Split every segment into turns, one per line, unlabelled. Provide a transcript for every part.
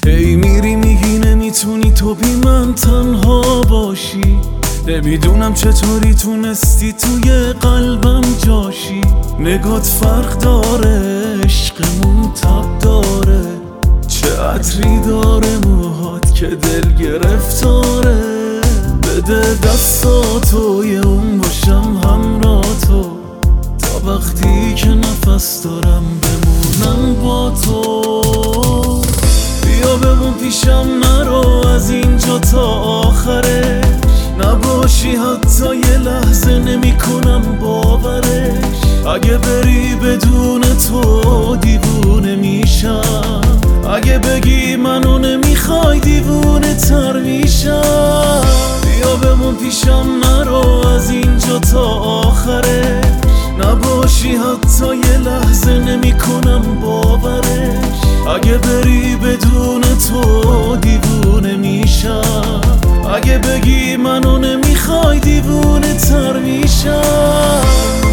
هی میری میگی نمیتونی تو بی من تنها باشی. نمیدونم چطوری تونستی توی قلبم جاشی. نگات فرق داره، عشقمون تب داره، چه عطری داره موهات که دل گرفتاره. بده دستاتو یه اون باشم همراه تو، تا وقتی که نفس دارم بمونم با تو. بیا بمون پیشم نرو از اینجا تا آخرش، نباشی حتی یه لحظه نمی کنم باورش. اگه بری بدون تو دیوونه میشم، اگه بگی منو نمیخوای دیوونه تر میشم. بیا بمون پیشم نرو از اینجا تا آخرش، نباشی حتی یه لحظه نمی کنم باورش. اگه بری بدون تو دیوونه میشم، اگه بگی منو نمیخوای دیوونه تر میشم.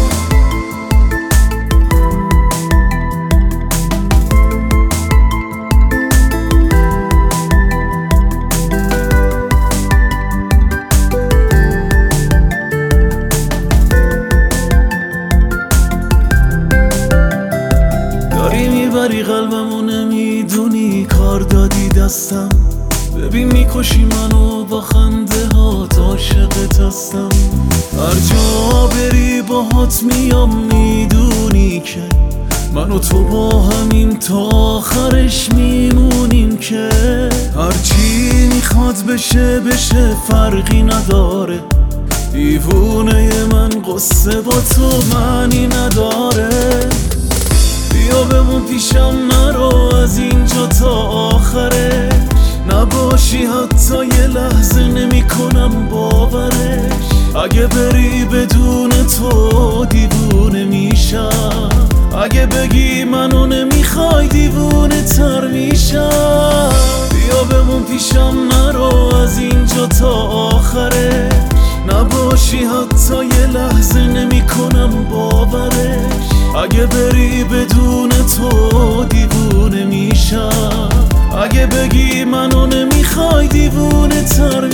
داری میبری قلبمو نمیدونی، کار دادی دستم. ببین میکشی منو با خنده هات، عاشقت هستم. هر جا بری باهات میام، میدونی که من و تو با همین تا آخرش میمونیم. که هرچی میخواد بشه بشه فرقی نداره، دیوونه من قصه با تو معنی نداره. بیا بمون پیشم نرو از اینجا تا آخرش، نباشی حتی یه لحظه نمی کنم باورش. اگه بری بدون تو دیوونه میشم، اگه بگی منو نمیخوای دیوونه تر میشم. بیا بمون پیشم نرو از اینجا تا آخرش، نباشی حتی یه لحظه نمی کنم باورش. اگه بری بدون تو دیوونه میشم، اگه بگی منو نمیخوای دیوونه تر